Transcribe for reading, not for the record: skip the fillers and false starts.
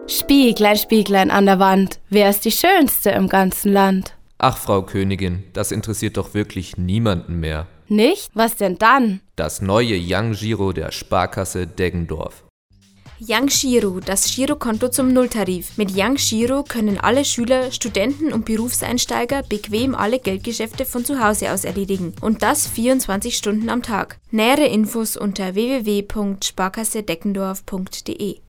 Spieglein, Spieglein an der Wand, wer ist die Schönste im ganzen Land? Ach, Frau Königin, das interessiert doch wirklich niemanden mehr. Nicht? Was denn dann? Das neue Young Giro der Sparkasse Deggendorf. Young Giro, das Girokonto zum Nulltarif. Mit Young Giro können alle Schüler, Studenten und Berufseinsteiger bequem alle Geldgeschäfte von zu Hause aus erledigen. Und das 24 Stunden am Tag. Nähere Infos unter www.sparkassedeggendorf.de.